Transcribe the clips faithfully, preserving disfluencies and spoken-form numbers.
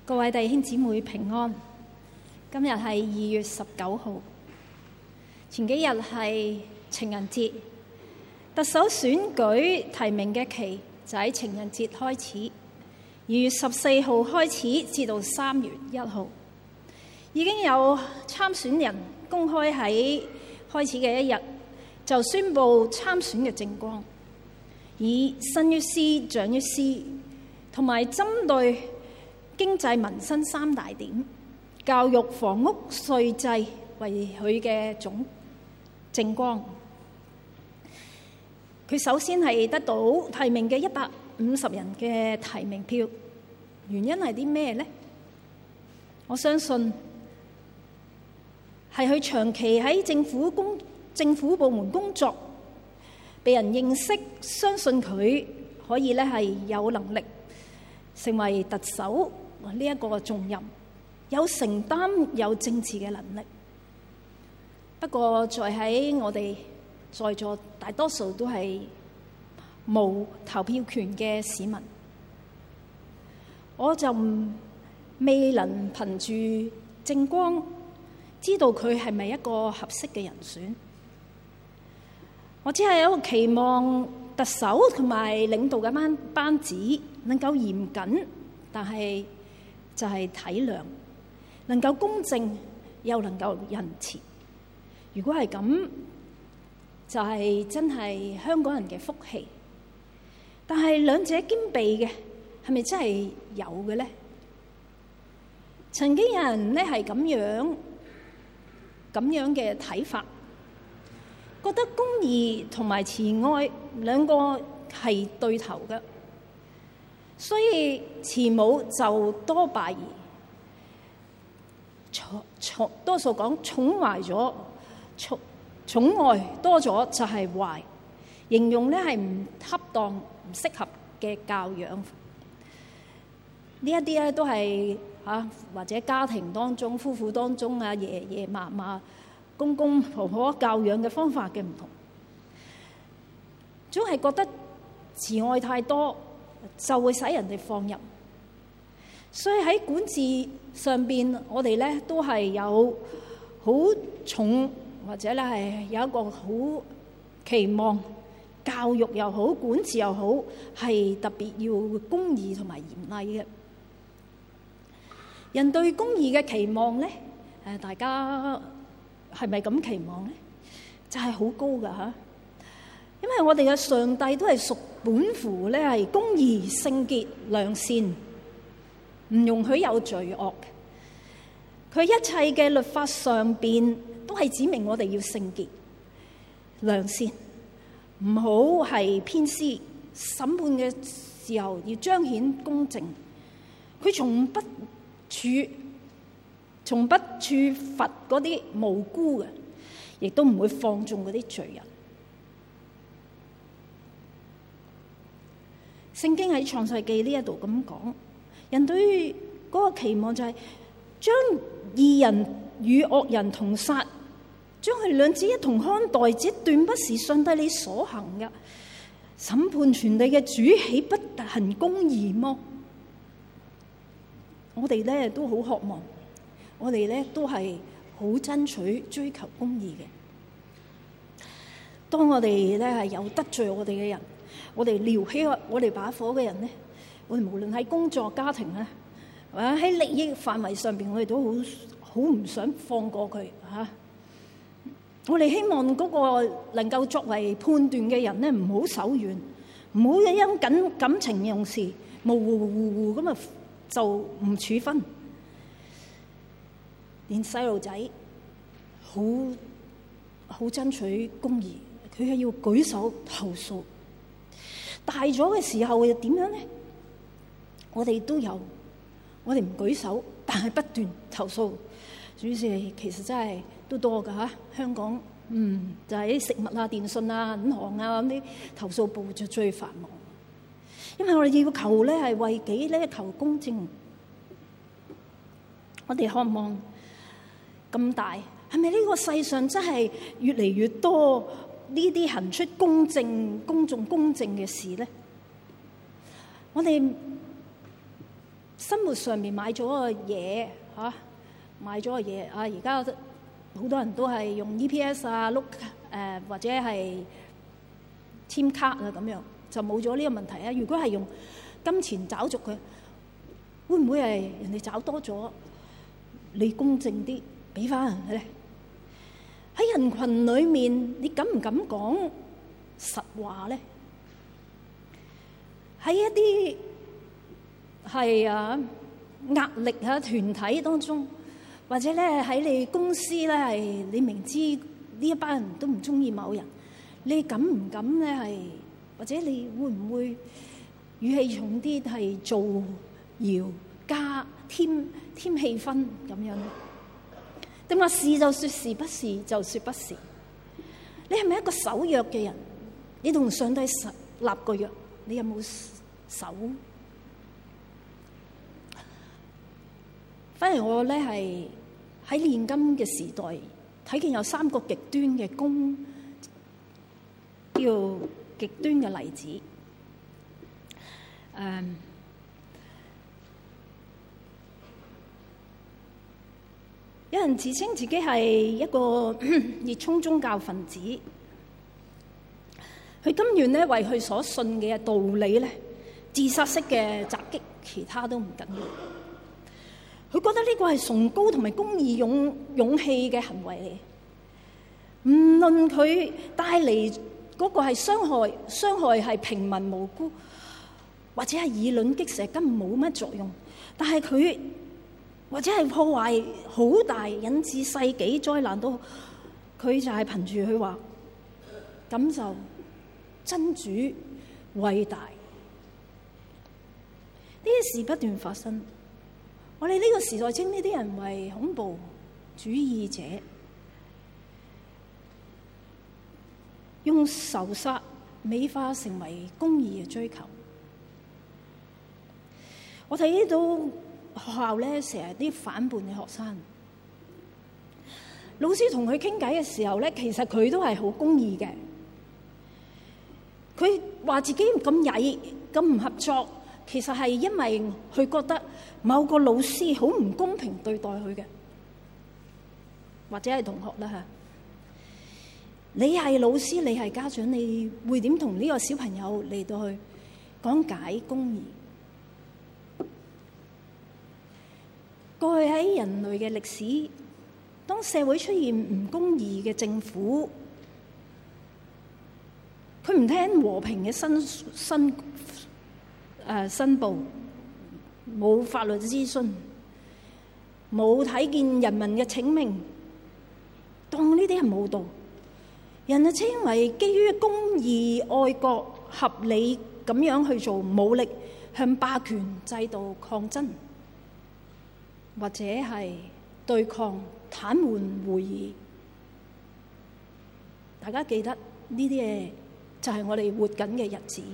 各位弟兄姊妹平安。今日係二月十九號，前幾日係情人節，特首選舉提名嘅期就喺情人節開始，二月十四號開始至到三月一號，已經有參選人公開喺開始嘅一日就宣布參選嘅政綱，以生於斯、長於斯，同埋針對經濟民生三大點，教育、房屋、稅制為佢嘅總政綱。佢首先係得到提名嘅一百五十人嘅提名票，原因係啲咩呢？我相信係佢長期喺政府工政府部門工作，被人認識，相信佢可以咧係有能力成為特首呢一個重任，有承擔、有政治嘅能力。不過在喺我哋在座大多數都係無投票權嘅市民，我就未能憑住政綱知道佢係咪一個合適嘅人選。我只係有一個期望特首同埋領導嘅班班子能夠嚴謹，但係就係體諒，能夠公正又能夠仁慈。如果係咁，就係、是、真係香港人嘅福氣。但係兩者兼備嘅，係咪真係有嘅呢？曾經有人咧係咁樣咁樣嘅睇法，覺得公義同埋慈愛兩個係對頭嘅，所以慈母就多敗兒，寵寵多數講寵壞咗，寵寵愛多咗就係壞，形容咧係唔恰當、唔適合嘅教養。呢一啲咧都係嚇或者家庭當中、夫婦當中啊、爺爺嫲嫲、公公婆婆教養嘅方法嘅唔同，總係覺得慈愛太多就會使人哋放任，所以喺管治上邊，我哋咧都係有好重或者咧係有一個好期望，教育又好，管治又好，係特別要公義同埋嚴厲嘅。人對公義嘅期望咧，誒大家係咪咁期望咧？就係好高㗎嚇，因為我哋嘅上帝都係屬本乎咧係公義、聖潔、良善，唔容許有罪惡。佢一切嘅律法上邊都係指明我哋要聖潔、良善，唔好係偏私。審判嘅時候要彰顯公正。佢從不處從不處罰嗰啲無辜嘅，亦都唔會放縱嗰啲罪人。聖經喺創世記呢一度咁講，人對於嗰個期望就係將義人與惡人同殺，將佢哋兩者一同看待，這斷不是上帝你所行嘅。審判全地嘅主，豈不行公義麼？我哋咧都好渴望，我哋咧都係好爭取追求公義嘅。當我哋咧係有得罪我哋嘅人，我哋撩起我哋把火嘅人咧，我哋無論喺工作、家庭咧，或者喺利益範圍上邊，我哋都好好唔想放過佢嚇。我哋希望嗰個能夠作為判斷嘅人咧，唔好手軟，唔好因感感情用事，模糊糊糊咁啊，就唔處分。連細路仔好好爭取公義，佢係要舉手投訴。大咗嘅時候又點樣呢？我哋都有，我哋唔舉手，但係不斷投訴。主持其實真係都多㗎嚇，香港嗯就係啲食物啊、電信啊、銀行啊咁啲投訴部就最繁忙。因為我哋要求咧係為己咧求公正，我哋渴望咁大，係咪呢個世上真係越嚟越多呢啲行出公正、公眾、公正嘅事咧？我哋生活上面買咗個嘢嚇，買咗個嘢啊！而家好多人都係用 E P S 啊、碌誒或者係簽卡啊咁樣，就冇咗呢個問題啊！如果係用金錢找續嘅，會唔會係人哋找多咗？你公正啲，俾翻人咧？喺人群裏面，你敢唔敢講實話咧？喺一啲係啊壓力啊團體當中，或者咧喺你公司咧係你明知呢一班人都唔中意某人，你敢唔敢咧係？或者你會唔會語氣重啲係造謠加添添氣氛咁樣咧？定話是就說是，不是就說不是？你係咪一個守約嘅人？你同上帝立個約，你有冇守？反而我咧係喺現今嘅時代睇見有三個極端嘅公，叫極端嘅例子。誒、um,。有人自稱自己係一個熱衷宗教分子，佢甘願咧為佢所信嘅道理咧自殺式嘅襲擊，其他都唔緊要。佢覺得呢個係崇高同埋公義勇勇氣嘅行為嚟，唔論佢帶嚟嗰個係傷害，傷害係平民無辜，或者係以卵擊石，根本冇乜作用。但係佢或者係破壞好大，引致世紀災難都，佢就係憑住佢話，咁就真主偉大。呢啲事不斷發生，我哋呢個時代稱呢啲人為恐怖主義者，用仇殺美化成為公義嘅追求。我睇到學校咧，成日啲反叛嘅學生，老師同佢傾偈嘅時候咧，其實佢都係好公義嘅。佢話自己咁曳、咁唔合作，其實係因為佢覺得某個老師好唔公平對待佢嘅，或者係同學啦嚇。你係老師，你係家長，你會點同呢個小朋友嚟到去講解公義？過去喺人類嘅歷史，當社會出現唔公義嘅政府，佢唔聽和平嘅申申誒申報，冇法律諮詢，冇睇見人民嘅請命，當呢啲係冇道，人就稱為基於公義、愛國、合理咁樣去做武力向霸權制度抗爭。或者係對抗癱瘓會議，大家記得呢啲嘢就係我哋活緊嘅日子。呢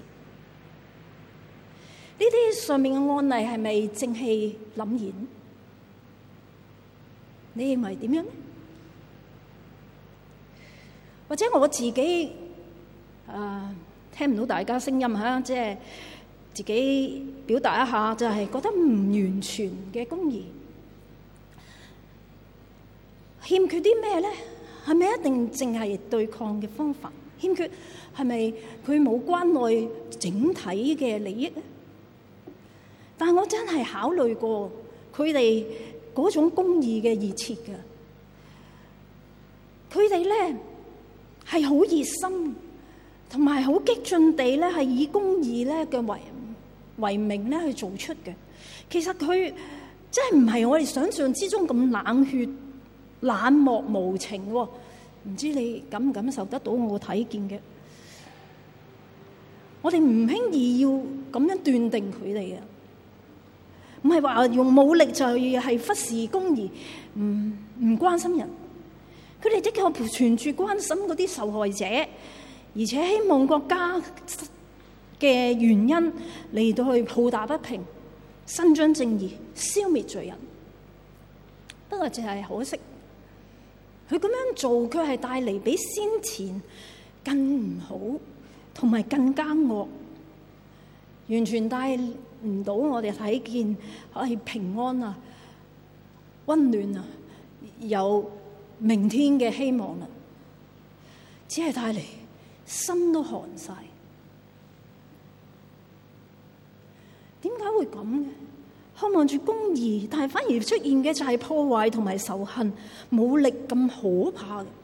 啲上面嘅案例係咪正氣凜然？你認為點樣呢？或者我自己啊，聽唔到大家聲音嚇，即係自己表達一下，就係覺得唔完全嘅公義。欠缺啲咩咧？係咪一定淨係對抗嘅方法？欠缺係咪佢冇關愛整體嘅利益咧？但係我真係考慮過佢哋嗰種公義嘅熱切嘅，佢哋咧係好熱心，同埋好激進地咧係以公義咧嘅為為名咧去做出嘅。其實佢真係唔係我哋想象之中咁冷血、冷漠無情喎，唔知你感唔感受得到我睇見嘅？我哋唔輕易要咁樣斷定佢哋嘅，唔係話用武力就係忽視公義，唔唔關心人。佢哋的確存住關心嗰啲受害者，而且希望國家嘅原因嚟到去抱打不平，伸張正義，消滅罪人。不過就係可惜。佢咁樣做，佢係帶嚟比先前更唔好，同埋更加惡，完全帶唔到我哋睇見係平安啊、溫暖啊、有明天嘅希望啦，只係帶嚟心都寒晒。點解會咁嘅？渴望住公義，但係反而出現嘅就係破壞同埋仇恨，武力咁可怕嘅。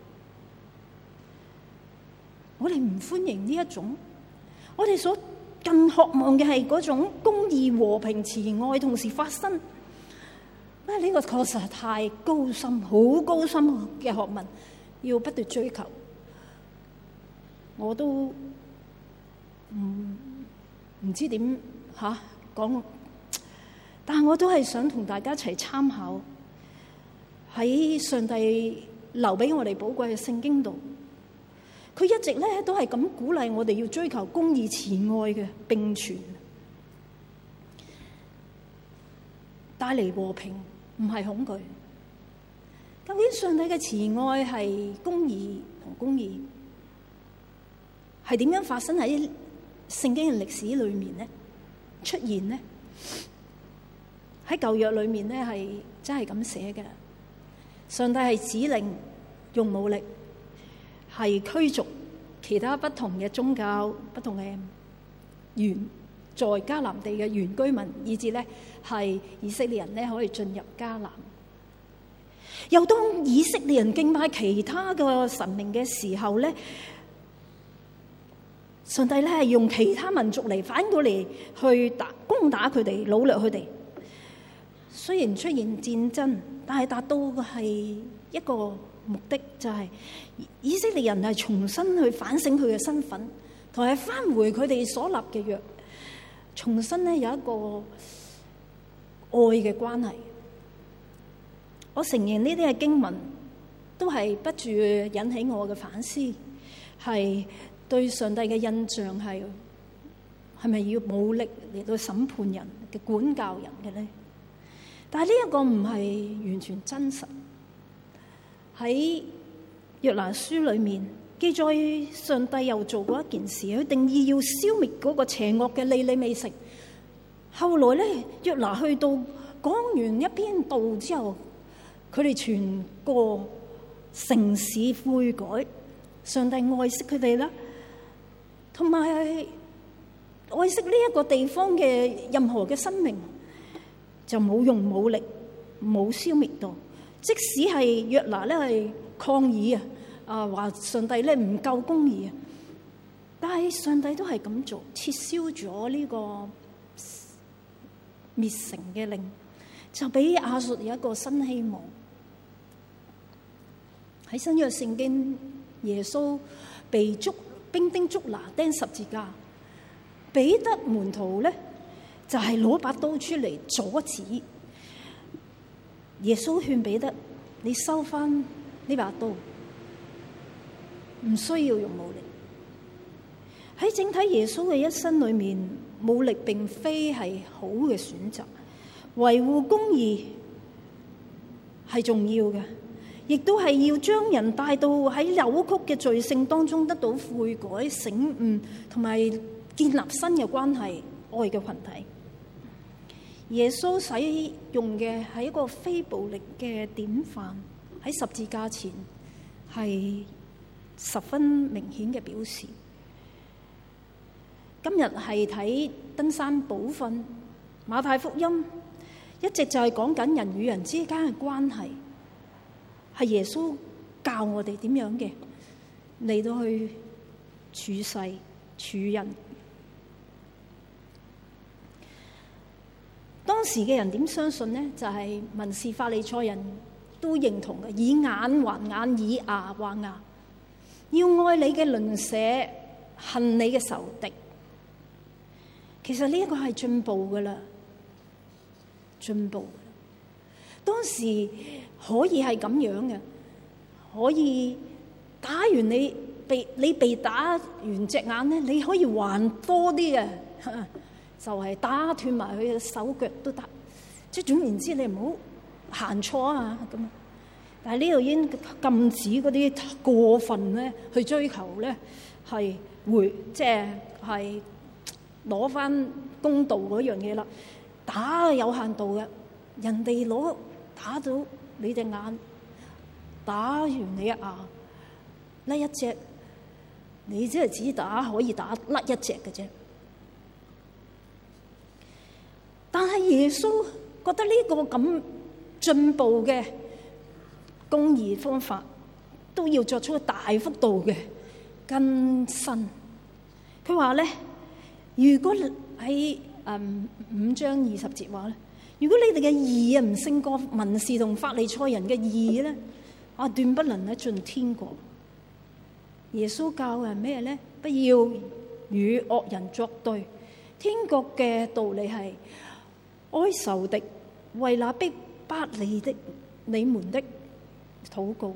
我哋唔歡迎呢一種，我哋所更渴望嘅係嗰種公義、和平、慈愛同時發生。啊！呢個確實係太高深、好高深嘅學問，要不斷追求。我都唔唔知點吓講，但係我都係想同大家一齊參考喺上帝留俾我哋寶貴嘅聖經度。佢一直咧都係咁鼓勵我哋要追求公義、慈愛嘅並存，帶嚟和平，唔係恐懼。究竟上帝嘅慈愛係公義同公義係點樣發生喺聖經嘅歷史裏面呢？出現呢？喺舊約裏面呢係真係咁寫嘅。上帝係指令用武力，係驅逐其他不同嘅宗教、不同嘅原在迦南地嘅原居民，以至咧係以色列人咧可以進入迦南。又當以色列人敬拜其他嘅神明嘅時候咧，上帝咧係用其他民族嚟反過嚟去打攻打佢哋，擄掠佢哋。雖然出現戰爭，但係達到嘅係一個目的，就係以色列人係重新去反省佢嘅身份，同埋返回佢哋所立嘅約，重新咧有一個愛嘅關係。我承認呢啲嘅經文都係不住引起我嘅反思，係對上帝嘅印象係係咪要武力嚟到審判人嘅管教人嘅咧？但係呢一個唔係完全真實。喺約拿書裏面記載，上帝又做過一件事，佢定義要消滅嗰個邪惡嘅尼尼微城。後來咧，約拿去到講完一篇道之後，佢哋全個城市悔改，上帝愛惜佢哋啦，同埋愛惜呢一個地方嘅任何嘅生命，就冇用武力，冇消滅到。即使係約拿咧係抗議啊，啊話上帝咧唔夠公義啊，但係上帝都係咁做，撤銷咗呢個滅城嘅令，就俾亞述有一個新希望。喺新約聖經，耶穌被捉兵丁捉拿釘十字架，彼得門徒咧就係攞把刀出嚟阻止。耶穌勸彼得：你收翻呢把刀，唔需要用武力。喺整體耶穌嘅一生裏面，武力並非係好嘅選擇，維護公義係重要嘅，亦都係要將人帶到喺扭曲嘅罪性當中得到悔改、醒悟，同埋建立新嘅關係、愛嘅群體。耶穌使用嘅係一個非暴力嘅典範，喺十字架前係十分明顯嘅表示。今日係睇登山寶訓，馬太福音一直就係講緊人與人之間嘅關係，係耶穌教我哋點樣嘅嚟到去處世處人。當時嘅人點相信呢？就係、是、文士法利賽人都認同嘅，以眼還眼，以牙還牙，要愛你嘅鄰舍，恨你嘅仇敵。其實呢一個係進步噶啦，進步。當時可以係咁樣嘅，可以打完你被你被打完隻眼咧，你可以還多啲嘅。就係打斷埋佢嘅手腳都得，即係總言之，你唔好行錯啊咁。但係呢度已經禁止嗰啲過分咧去追求咧，係會即係係攞翻公道嗰樣嘢啦，打有限度嘅，人哋攞打到你隻眼，打完你一牙甩一隻，你只係只打可以打甩一隻嘅啫。但係耶穌覺得呢個咁進步嘅公義方法都要作出大幅度嘅更新。佢話咧，如果喺誒五章二十節話咧，如果你哋嘅義啊唔勝過文士同法利賽人嘅義咧，啊斷不能咧進天國。耶穌教係咩咧？不要與惡人作對。天國嘅道理係哀仇敵，為那逼迫你的你們的禱告。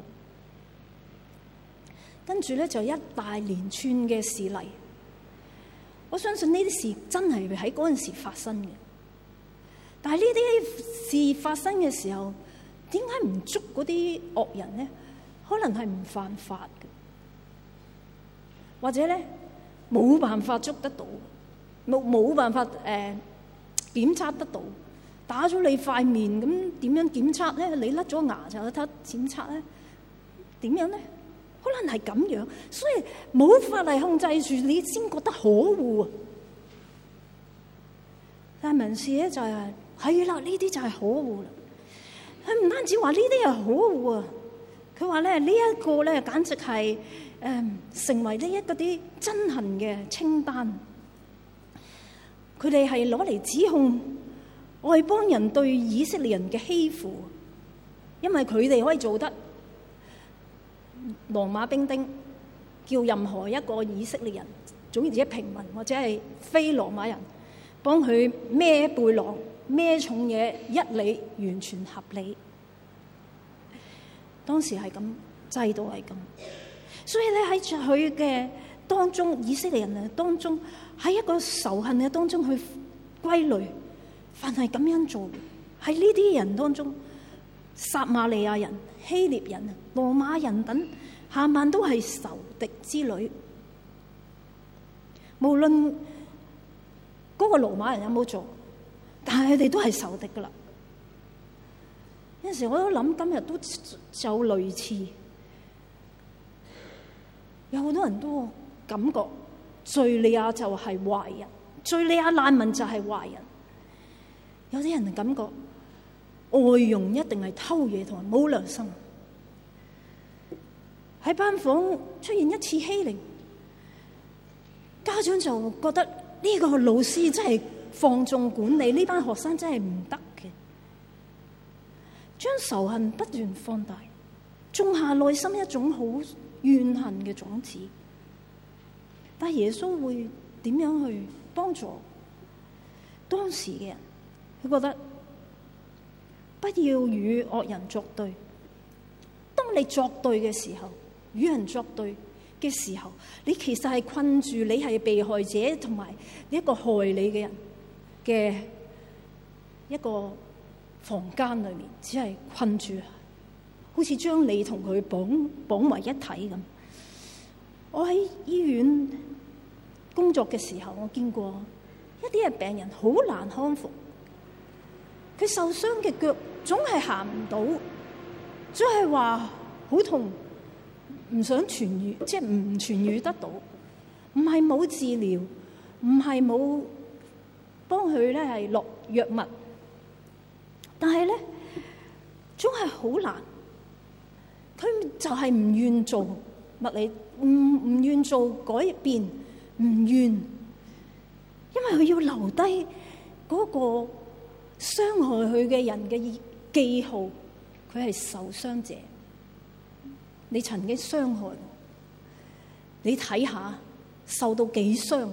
跟住咧就一大連串嘅事例。我相信呢啲事真係喺嗰陣時發生嘅，但係呢啲事發生嘅時候，點解唔捉嗰啲惡人呢？可能係唔犯法嘅，或者咧冇辦法捉得到，冇冇辦法誒、呃、檢測得到。打咗你塊面，咁點樣檢測咧？你甩咗牙就有得檢測咧？點樣咧？可能係咁樣，所以冇法例控制住你，先覺得可惡啊！但係文士咧就係係啦，呢啲就係可惡啦。佢唔單止話呢啲係可惡啊，佢話咧呢一個咧簡直係誒、呃、成為呢一嗰啲憎恨嘅清單。佢哋係攞嚟指控外邦人對以色列人嘅欺負，因為佢哋可以做得。羅馬兵丁叫任何一個以色列人，總之平民或者係非羅馬人，幫佢孭背囊、孭重嘢，一理完全合理。當時係咁，制度係咁，所以咧喺佢嘅當中，以色列人啊當中，喺一個仇恨嘅當中去歸類，凡係咁樣做，喺呢啲人當中，撒瑪利亞人、希臘人、羅馬人等，下萬都係仇敵之類。無論嗰個羅馬人有冇做，但係佢哋都係仇敵噶啦。有陣時我都諗，今日都就類似，有好多人都感覺敘利亞就係壞人，敘利亞難民就係壞人。有啲人感覺外傭一定係偷嘢同埋冇良心。喺班房出現一次欺凌，家長就覺得呢個老師真係放縱管理，呢班學生真係唔得嘅，將仇恨不斷放大，種下內心一種好怨恨嘅種子。但係耶穌會點樣去幫助當時嘅人？佢覺得不要與惡人作對。當你作對嘅時候，與人作對嘅時候，你其實係困住你係被害者同埋一個害你嘅人嘅一個房間裏面，只係困住，好似將你同佢綁綁為一體咁。我喺醫院工作嘅時候，我見過一啲嘅病人好難康復，佢受傷嘅腳總係行唔到，總係話好痛。唔想痊愈，即係唔痊愈得到，唔係冇治療，唔係冇幫佢咧係落藥物，但係咧總係好難。佢就係唔願做物理，唔唔願做改變，唔願，因為佢要留低嗰個傷害佢嘅人嘅記號，佢係受傷者。你曾經傷害我，你睇下受到幾傷，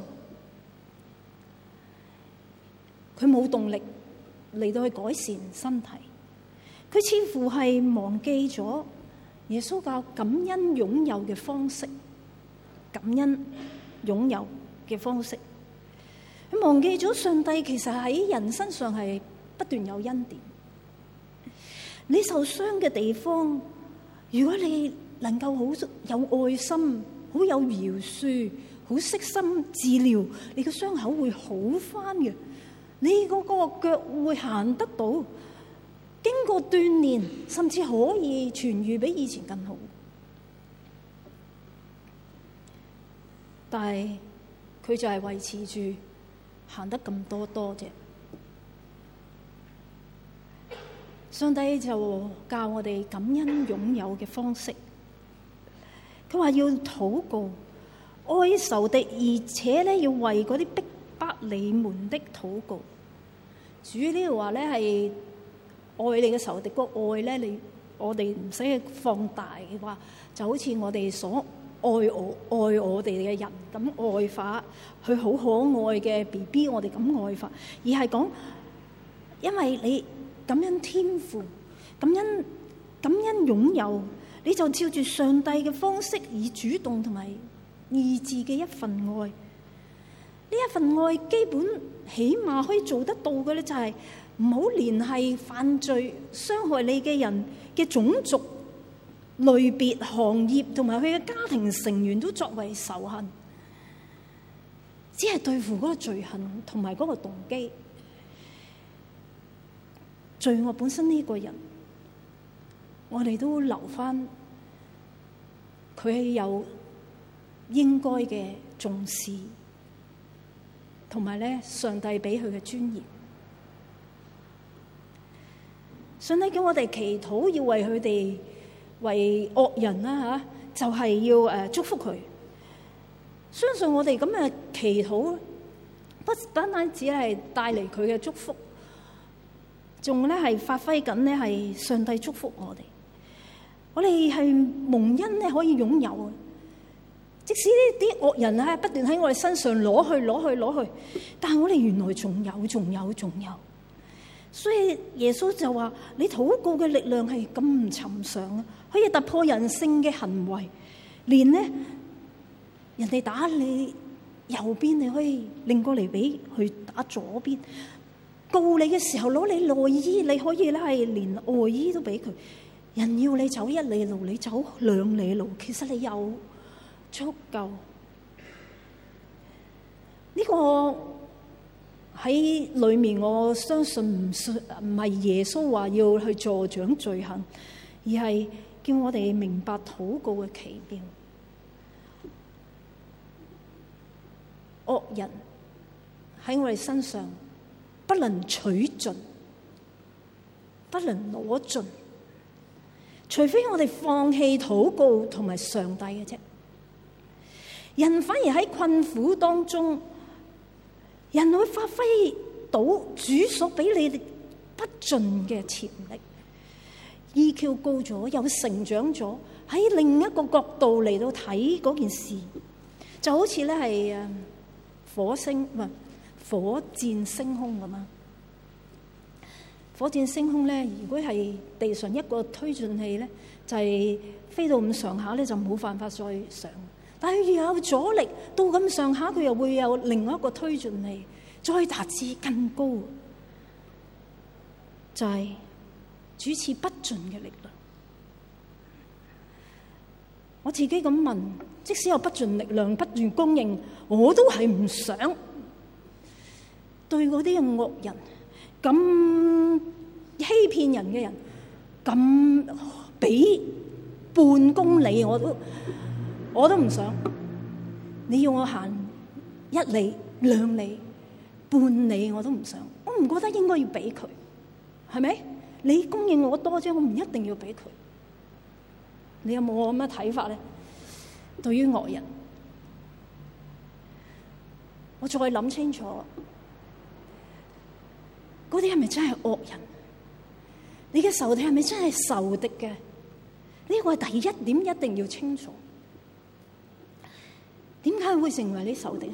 佢冇動力嚟到去改善身體，佢似乎係忘記咗耶穌教感恩擁有嘅方式，感恩擁有嘅方式，佢忘記咗上帝其實喺人身上係不斷有恩典。你受傷嘅地方，如果你能夠好有愛心、好有饒恕、 好悉心治療，你嘅傷口會好返嘅。你嗰個腳會行得到，經過鍛鍊，甚至可以痊癒比以前更好。但係佢就係維持住行得咁多多啫。上帝就教我哋感恩擁有嘅方式。佢話要禱告，愛仇敵，而且咧要為嗰啲逼迫你們的禱告。主呢度話咧係愛你嘅仇敵，個愛咧你我哋唔使去放大嘅話，就好似我哋所愛我愛我哋嘅人咁愛法，佢好可愛嘅 B B， 我哋咁愛法，而係講因為你感恩天父，感恩感恩擁有，你就照住上帝嘅方式，以主動同埋意志嘅一份愛。呢一份愛基本起碼可以做得到嘅咧，就係唔好聯繫犯罪傷害你嘅人嘅種族、類別、行業同埋佢嘅家庭成員都作為仇恨，只係對付嗰個罪行同埋嗰個動機。罪惡本身呢個人，我哋都留返佢係有應該嘅重視，同埋咧上帝俾佢嘅尊嚴。上帝叫我哋祈禱，要為佢哋為惡人啦嚇，就係要誒祝福佢。相信我哋咁嘅祈禱，不單單只係帶嚟佢嘅祝福，仲咧係發揮緊咧係上帝祝福我哋。我哋係蒙恩咧可以擁有啊！即使呢啲惡人啊不斷喺我哋身上攞去攞去攞去，但係我哋原來仲有仲有仲有。所以耶穌就話：你禱告嘅力量係咁唔尋常啊，可以突破人性嘅行為。連呢人哋打你右邊，你可以擰過嚟俾佢打左邊。告你嘅時候攞你內衣，你可以咧係連外衣都俾佢。人要你走一里路，你走兩里路，其實你有足夠。呢個喺裏面，我相信唔信唔係耶穌話要去助長罪行，而係叫我哋明白禱告嘅奇妙。惡人喺我哋身上不能取盡，不能攞盡，除非我哋放棄禱告同埋上帝嘅啫。人反而喺困苦當中，人會發揮到主所俾你不盡嘅潛力。E Q 高咗，又成長咗，喺另一個角度嚟到睇嗰件事，就好似咧係誒火星唔係火箭升空咁啊！火箭升空咧，如果係地上一個推進器咧，就係、是、飛到咁上下咧，就冇辦法再上。但係要有阻力到咁上下，佢又會有另外一個推進器，再達至更高。就係、是、主賜不盡嘅力量。我自己咁問，即使有不盡力量不斷供應，我都係唔想對嗰啲惡人咁欺騙人嘅人咁俾半公里，我都我都唔想。你要我行一里、兩里、半里，我都唔想。我唔覺得應該要俾佢，係咪？你供應我多啫，我唔一定要俾佢。你有冇我咁嘅睇法咧？對於惡人，我再諗清楚，嗰啲係咪真係惡人？你嘅仇敵係咪真係仇敵嘅？呢個係第一點，一定要清楚。點解會成為你仇敵啊？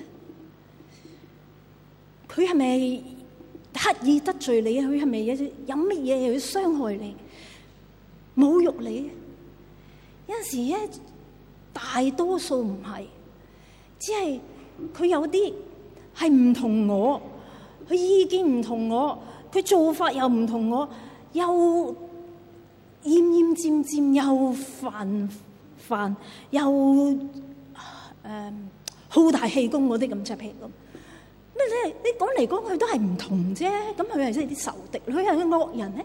佢係咪刻意得罪你啊？佢係咪有有乜嘢去傷害你、侮辱你？有陣時咧，大多數唔係，只係佢有啲係唔同我，佢意見唔同我，佢做法又唔同我，又厭厭漸漸，又煩煩，又誒、呃、 好大氣功嗰啲咁隻皮咁。咩咧？你講嚟講去都係唔同啫。咁佢係即係啲仇敵，佢係個惡人咧。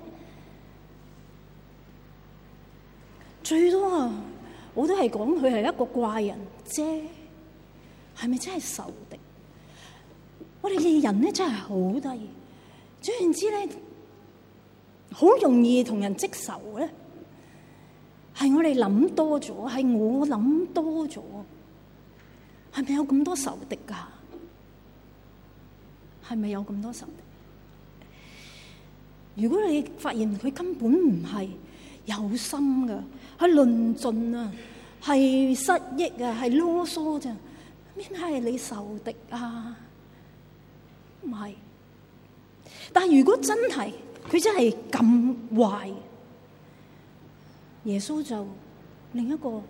最多啊，我都係講佢係一個怪人啫。係咪真係仇敵？我哋嘅人咧真係好得意。總言之咧，好容易同人積仇咧，係我哋諗多咗，係我諗多咗。係咪有咁多仇敵噶？係咪有咁多仇敵？如果你發現佢根本唔係有心噶，係論盡啊，係失憶啊，係囉嗦咋？邊係你仇敵啊？唔係。但係如果真係佢真係咁壞，耶穌就另一個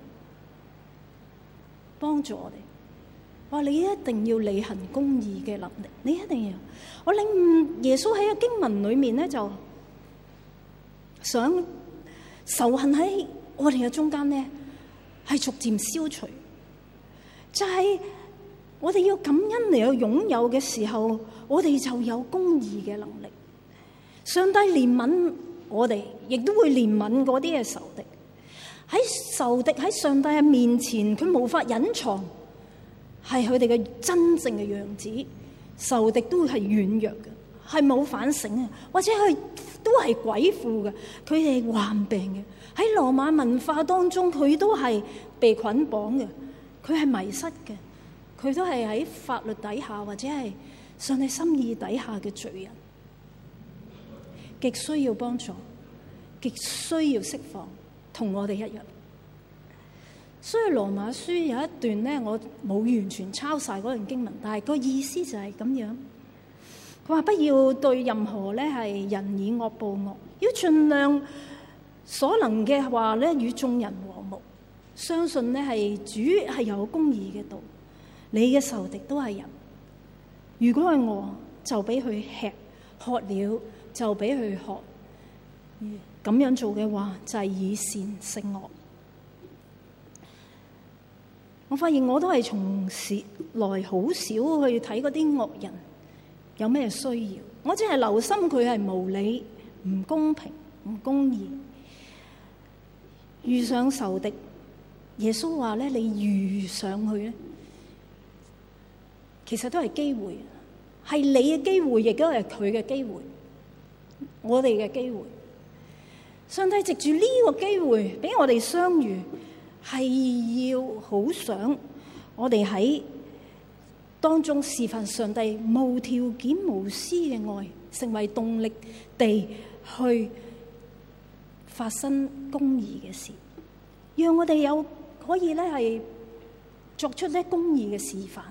幫助我哋，話你一定要履行公義嘅能力，你一定要。我領悟耶穌喺個經文裏面咧，就想仇恨喺我哋嘅中間咧，係逐漸消除。就係、是、我哋要感恩嚟到擁有嘅時候，我哋就有公義嘅能力。上帝憐憫我哋，亦都會憐憫嗰啲嘅仇敵。喺仇敵喺上帝嘅面前，佢無法隱藏，係佢哋嘅真正嘅樣子。仇敵都係軟弱嘅，係冇反省嘅，或者佢都係鬼附嘅，佢哋患病嘅。喺羅馬文化當中，佢都係被捆綁嘅。佢係迷失嘅，佢都係喺法律底下或者係上帝心意底下嘅罪人，極需要幫助，極需要釋放，同我哋一樣。所以羅馬書有一段咧，我冇完全抄晒嗰段經文，但係個意思就係咁樣。佢話不要對任何咧係人以惡報惡，要盡量所能嘅話咧與眾人和睦。相信咧係主係有公義嘅道，你嘅仇敵都係人。如果係餓，就俾佢吃；渴了，就俾佢喝。咁樣做嘅話，就係以善勝惡。我發現我都係從時來好少去睇嗰啲惡人有咩需要，我只係留心佢係無理、唔公平、唔公義。遇上仇敵，耶穌話咧，你遇上去咧，其實都係機會，係你嘅機會，亦都係佢嘅機會，我哋嘅機會。上帝藉住呢個機會俾我哋相遇，係要好想我哋喺當中示範上帝無條件無私嘅愛，成為動力地去發生公義嘅事，讓我哋有可以咧係作出咧公義嘅示範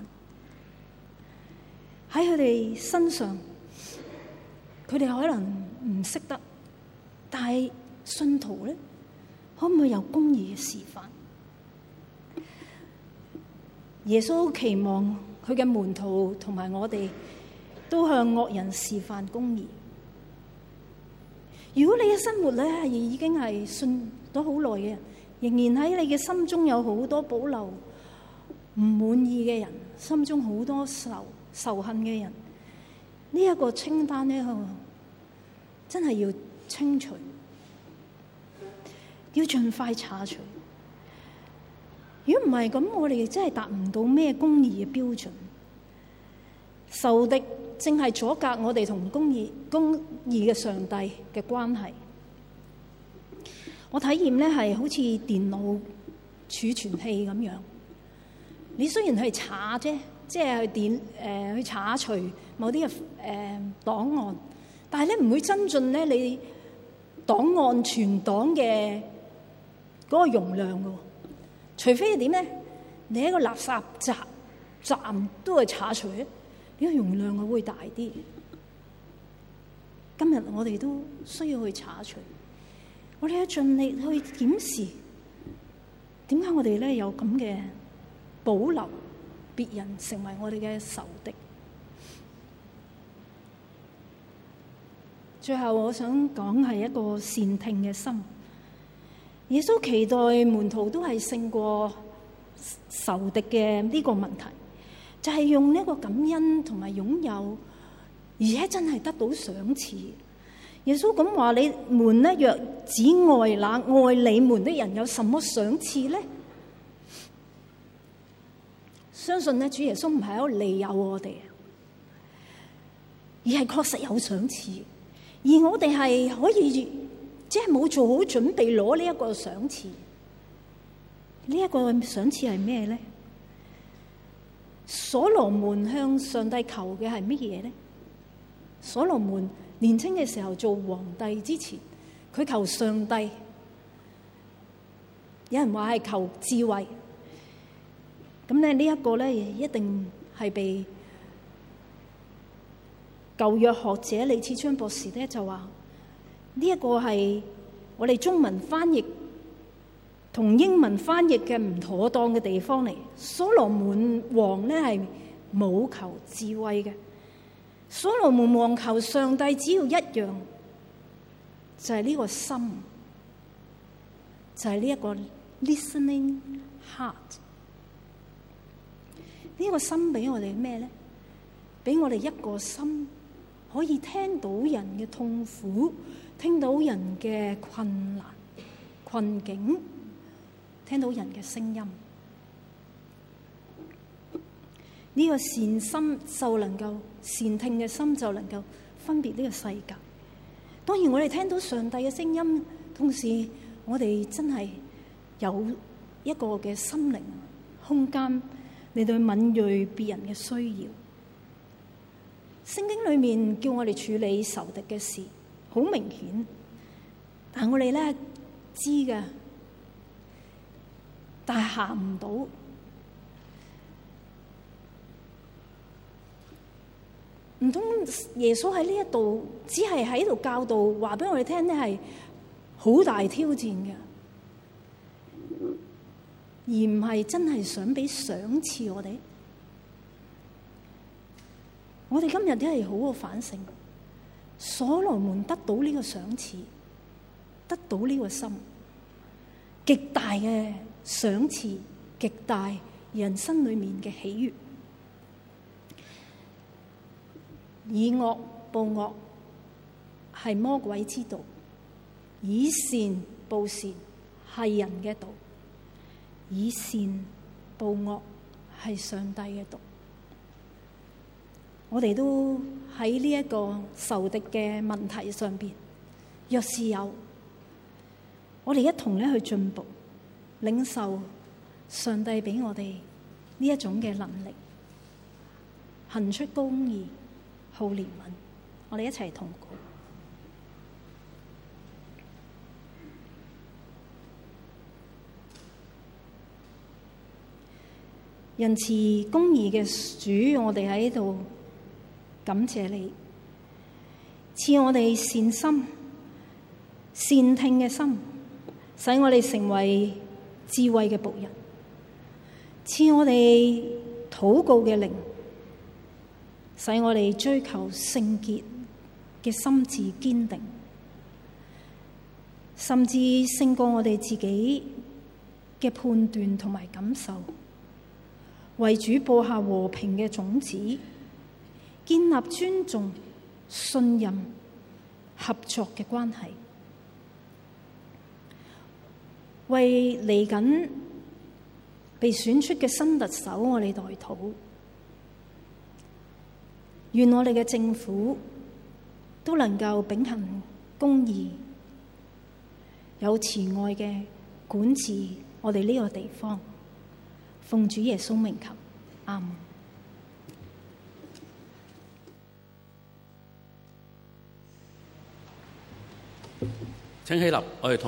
喺佢哋身上。佢哋可能唔識得，但係信徒咧可唔可以有公義嘅示範？耶穌期望佢嘅門徒同埋我哋都向惡人示範公義。如果你嘅生活咧係已經係信咗好耐嘅人，仍然喺你嘅心中有好多保留唔滿意嘅人，心中好多仇仇恨嘅人，呢、這、一個清單咧，真係要清除，要盡快鏟除。如果唔係咁，我哋真係達唔到咩公義嘅標準。仇敵正係阻隔我哋同公義公義嘅上帝嘅關係。我體驗咧係好似電腦儲存器咁樣，你雖然係查啫，即係去點誒、呃、去查除某啲嘅誒檔案，但係咧唔會增進咧你檔案存檔嘅嗰個容量嘅。除非係點咧？你喺個垃圾站站都係查除咧，呢個容量會大啲。今日我哋都需要去查除，我哋要盡力去檢視，點解我哋咧有咁嘅保留別人成為我哋嘅仇敵。最後我想講係一個善聽嘅心。耶穌期待門徒都係勝過仇敵嘅呢個問題。 就係用呢個感恩同埋擁有，而且真係得到賞賜。耶穌咁話：你們呢，若只愛那愛你們的人，有什麼賞賜呢？相信呢，主耶穌唔係喺度利誘我哋，而係確實有賞賜，而我哋係可以即係冇做好準備攞呢一個賞賜。呢一個賞賜係咩咧？所羅門向上帝求嘅係乜嘢咧？所羅門年輕嘅時候做皇帝之前，佢求上帝，有人話係求智慧。咁咧呢一個咧，一定係被舊約學者李次昌博士咧就話呢一個係我哋中文翻譯同英文翻譯嘅唔妥當嘅地方嚟。所羅門王咧係冇求智慧嘅，所羅門王求上帝只要一樣，就係呢個心，就係呢一個 listening heart。呢個心俾我哋咩咧？俾我哋一個心，可以聽到人嘅痛苦，聽到人嘅困難、困境，聽到人嘅聲音。呢個善心就能夠善聽嘅心就能夠分別呢個世界。當然我哋聽到上帝嘅聲音，同時我哋真係有一個嘅心靈空間嚟到敏銳別人嘅需要。聖經裏面叫我哋處理仇敵嘅事，好明顯，但係我哋咧知嘅，但係行唔到。唔通耶穌喺呢一度只係喺度教導，話俾我哋聽呢係好大挑戰嘅，而唔係真係想俾賞賜我哋。我哋今日都係好好反省，所羅門得到呢個賞賜，得到呢個心，極大嘅賞賜，極大人生裏面嘅喜悅。以惡報惡係魔鬼之道，以善報善係人嘅道，以善報惡係上帝嘅道。我哋都喺呢一個仇敵嘅問題上邊，若是有，我哋一同咧去進步，領受上帝俾我哋呢一種嘅能力，行出公義，好憐憫。我哋一齊同禱。仁慈公義嘅主，我哋喺度感謝你，賜我哋善心、善聽嘅心，使我哋成為智慧嘅僕人；賜我哋禱告嘅靈，使我哋追求聖潔嘅心志堅定，甚至勝過我哋自己嘅判斷同埋感受，為主播下和平嘅種子，建立尊重、信任、合作嘅關係，為嚟緊被選出嘅新特首，我哋代禱。願我哋嘅政府都能夠秉行公義，有慈愛嘅管治我哋呢個地方。奉主耶穌名求，阿們。 請起立，我哋同